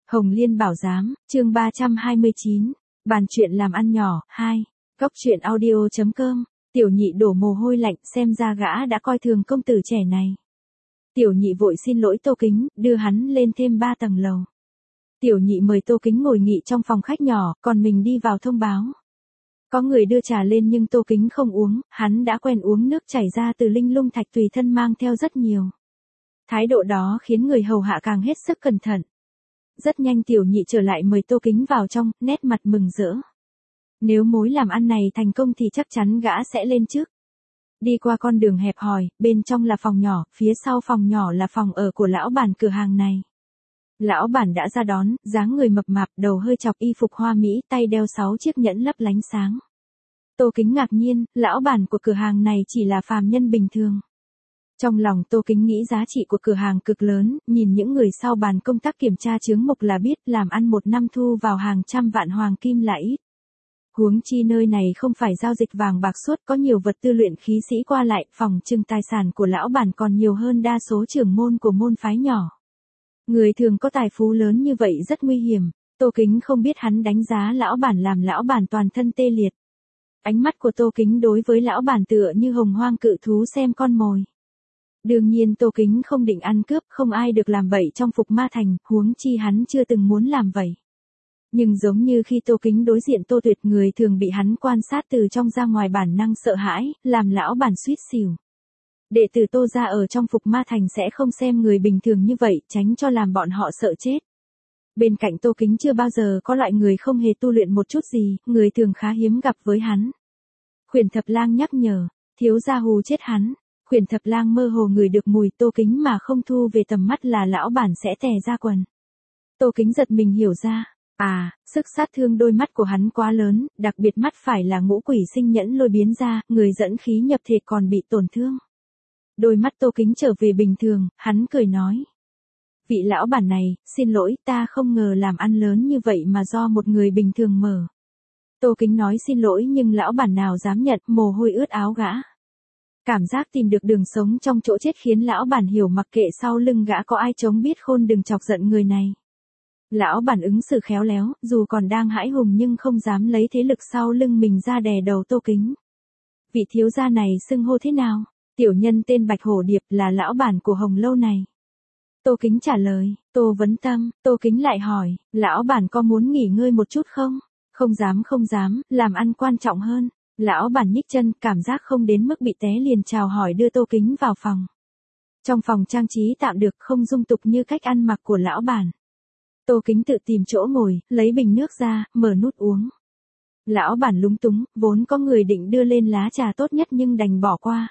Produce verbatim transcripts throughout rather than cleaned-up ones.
Hồng Liên Bảo Giám, chương ba trăm hai mươi chín, bàn chuyện làm ăn nhỏ, hai, góc chuyện audio chấm com, Tiểu Nhị đổ mồ hôi lạnh, xem ra gã đã coi thường công tử trẻ này. Tiểu Nhị vội xin lỗi Tô Kính, đưa hắn lên thêm ba tầng lầu. Tiểu Nhị mời Tô Kính ngồi nghỉ trong phòng khách nhỏ, còn mình đi vào thông báo. Có người đưa trà lên nhưng Tô Kính không uống, hắn đã quen uống nước chảy ra từ linh lung thạch tùy thân mang theo rất nhiều. Thái độ đó khiến người hầu hạ càng hết sức cẩn thận. Rất nhanh Tiểu Nhị trở lại mời Tô Kính vào trong, nét mặt mừng rỡ. Nếu mối làm ăn này thành công thì chắc chắn gã sẽ lên trước. Đi qua con đường hẹp hòi, bên trong là phòng nhỏ, phía sau phòng nhỏ là phòng ở của lão bản cửa hàng này. Lão bản đã ra đón, dáng người mập mạp, đầu hơi chọc, y phục hoa mỹ, tay đeo sáu chiếc nhẫn lấp lánh sáng. Tô Kính ngạc nhiên, lão bản của cửa hàng này chỉ là phàm nhân bình thường. Trong lòng Tô Kính nghĩ giá trị của cửa hàng cực lớn, nhìn những người sau bàn công tác kiểm tra chướng mục là biết làm ăn một năm thu vào hàng trăm vạn hoàng kim là ít. Huống chi nơi này không phải giao dịch vàng bạc suốt, có nhiều vật tư luyện khí sĩ qua lại, phòng trưng tài sản của lão bản còn nhiều hơn đa số trưởng môn của môn phái nhỏ. Người thường có tài phú lớn như vậy rất nguy hiểm, Tô Kính không biết hắn đánh giá lão bản làm lão bản toàn thân tê liệt. Ánh mắt của Tô Kính đối với lão bản tựa như hồng hoang cự thú xem con mồi. Đương nhiên Tô Kính không định ăn cướp, không ai được làm bậy trong Phục Ma Thành, huống chi hắn chưa từng muốn làm vậy. Nhưng giống như khi Tô Kính đối diện Tô Tuyệt, người thường bị hắn quan sát từ trong ra ngoài bản năng sợ hãi, làm lão bản suýt xỉu. Đệ tử Tô gia ở trong Phục Ma Thành sẽ không xem người bình thường như vậy, tránh cho làm bọn họ sợ chết. Bên cạnh Tô Kính chưa bao giờ có loại người không hề tu luyện một chút gì, người thường khá hiếm gặp với hắn. Khuyển Thập Lang nhắc nhở, thiếu gia hù chết hắn. Khuyển Thập Lang mơ hồ ngửi được mùi Tô Kính mà không thu về tầm mắt là lão bản sẽ tè ra quần. Tô Kính giật mình hiểu ra, à, sức sát thương đôi mắt của hắn quá lớn, đặc biệt mắt phải là ngũ quỷ sinh nhẫn lôi biến ra, người dẫn khí nhập thể còn bị tổn thương. Đôi mắt Tô Kính trở về bình thường, hắn cười nói. Vị lão bản này, xin lỗi, ta không ngờ làm ăn lớn như vậy mà do một người bình thường mở. Tô Kính nói xin lỗi nhưng lão bản nào dám nhận, mồ hôi ướt áo gã. Cảm giác tìm được đường sống trong chỗ chết khiến lão bản hiểu mặc kệ sau lưng gã có ai chống biết khôn đừng chọc giận người này. Lão bản ứng xử khéo léo, dù còn đang hãi hùng nhưng không dám lấy thế lực sau lưng mình ra đè đầu Tô Kính. Vị thiếu gia này xưng hô thế nào? Tiểu nhân tên Bạch Hổ Điệp, là lão bản của Hồng Lâu này. Tô Kính trả lời. Tô Vấn Tâm. Tô Kính lại hỏi, lão bản có muốn nghỉ ngơi một chút không? Không dám không dám, làm ăn quan trọng hơn. Lão bản nhích chân, cảm giác không đến mức bị té liền chào hỏi đưa Tô Kính vào phòng. Trong phòng trang trí tạm được, không dung tục như cách ăn mặc của lão bản. Tô Kính tự tìm chỗ ngồi, lấy bình nước ra, mở nút uống. Lão bản lúng túng, vốn có người định đưa lên lá trà tốt nhất nhưng đành bỏ qua.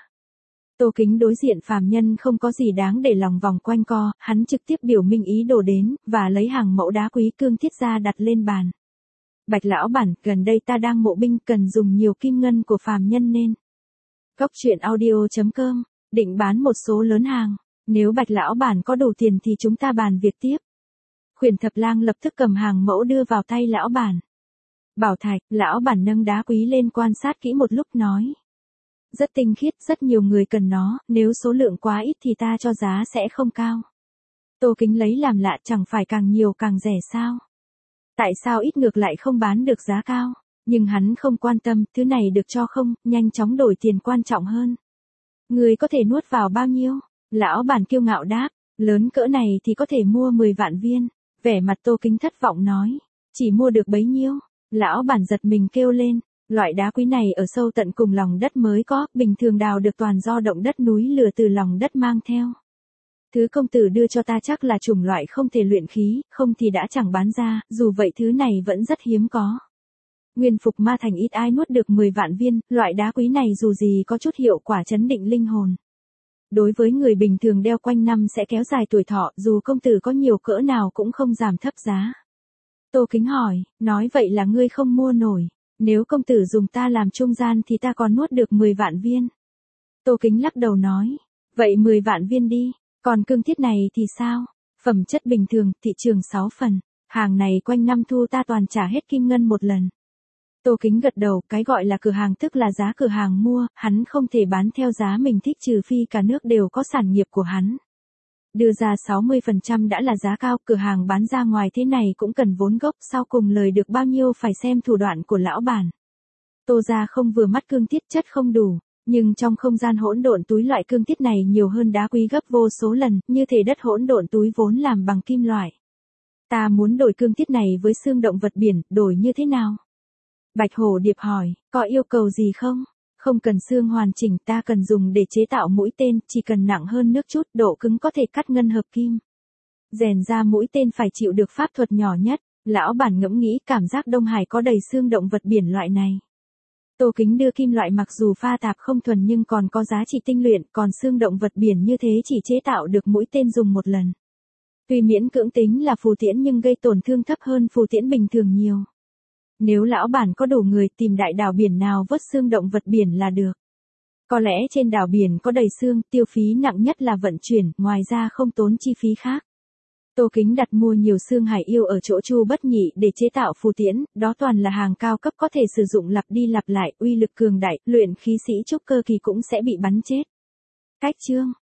Tô Kính đối diện phàm nhân không có gì đáng để lòng vòng quanh co, hắn trực tiếp biểu minh ý đồ đến, và lấy hàng mẫu đá quý cương thiết ra đặt lên bàn. Bạch lão bản, gần đây ta đang mộ binh cần dùng nhiều kim ngân của phàm nhân nên. Góc chuyện audio chấm com, định bán một số lớn hàng. Nếu Bạch lão bản có đủ tiền thì chúng ta bàn việc tiếp. Khuyển Thập Lang lập tức cầm hàng mẫu đưa vào tay lão bản. Bảo thạch, lão bản nâng đá quý lên quan sát kỹ một lúc nói. Rất tinh khiết, rất nhiều người cần nó, nếu số lượng quá ít thì ta cho giá sẽ không cao. Tô Kính lấy làm lạ, chẳng phải càng nhiều càng rẻ sao? Tại sao ít ngược lại không bán được giá cao? Nhưng hắn không quan tâm, thứ này được cho không, nhanh chóng đổi tiền quan trọng hơn. Người có thể nuốt vào bao nhiêu? Lão bản kiêu ngạo đáp, lớn cỡ này thì có thể mua mười vạn viên. Vẻ mặt Tô Kính thất vọng nói, chỉ mua được bấy nhiêu? Lão bản giật mình kêu lên, loại đá quý này ở sâu tận cùng lòng đất mới có, bình thường đào được toàn do động đất núi lửa từ lòng đất mang theo. Thứ công tử đưa cho ta chắc là chủng loại không thể luyện khí, không thì đã chẳng bán ra, dù vậy thứ này vẫn rất hiếm có. Nguyên Phục Ma Thành ít ai nuốt được mười vạn viên, loại đá quý này dù gì có chút hiệu quả chấn định linh hồn. Đối với người bình thường đeo quanh năm sẽ kéo dài tuổi thọ, dù công tử có nhiều cỡ nào cũng không giảm thấp giá. Tô Kính hỏi, nói vậy là ngươi không mua nổi, nếu công tử dùng ta làm trung gian thì ta còn nuốt được mười vạn viên. Tô Kính lắc đầu nói, vậy mười vạn viên đi. Còn cương thiết này thì sao? Phẩm chất bình thường, thị trường sáu phần. Hàng này quanh năm thu ta toàn trả hết kim ngân một lần. Tô Kính gật đầu, cái gọi là cửa hàng tức là giá cửa hàng mua, hắn không thể bán theo giá mình thích trừ phi cả nước đều có sản nghiệp của hắn. Đưa ra sáu mươi phần trăm đã là giá cao, cửa hàng bán ra ngoài thế này cũng cần vốn gốc, sau cùng lời được bao nhiêu phải xem thủ đoạn của lão bản. Tô gia không vừa mắt cương thiết chất không đủ, nhưng trong không gian hỗn độn túi loại cương thiết này nhiều hơn đá quý gấp vô số lần, như thể đất hỗn độn túi vốn làm bằng kim loại. Ta muốn đổi cương thiết này với xương động vật biển, đổi như thế nào? Bạch Hổ Điệp hỏi, có yêu cầu gì không? Không cần xương hoàn chỉnh, ta cần dùng để chế tạo mũi tên, chỉ cần nặng hơn nước chút, độ cứng có thể cắt ngân hợp kim. Rèn ra mũi tên phải chịu được pháp thuật nhỏ nhất, lão bản ngẫm nghĩ cảm giác Đông Hải có đầy xương động vật biển loại này. Tô Kính đưa kim loại mặc dù pha tạp không thuần nhưng còn có giá trị tinh luyện, còn xương động vật biển như thế chỉ chế tạo được mũi tên dùng một lần. Tuy miễn cưỡng tính là phù tiễn nhưng gây tổn thương thấp hơn phù tiễn bình thường nhiều. Nếu lão bản có đủ người tìm đại đảo biển nào vớt xương động vật biển là được. Có lẽ trên đảo biển có đầy xương, tiêu phí nặng nhất là vận chuyển, ngoài ra không tốn chi phí khác. Tô Kính đặt mua nhiều xương hải yêu ở chỗ Chu Bất Nhị để chế tạo phù tiễn, đó toàn là hàng cao cấp có thể sử dụng lặp đi lặp lại, uy lực cường đại, luyện khí sĩ trúc cơ kỳ cũng sẽ bị bắn chết. Cách chương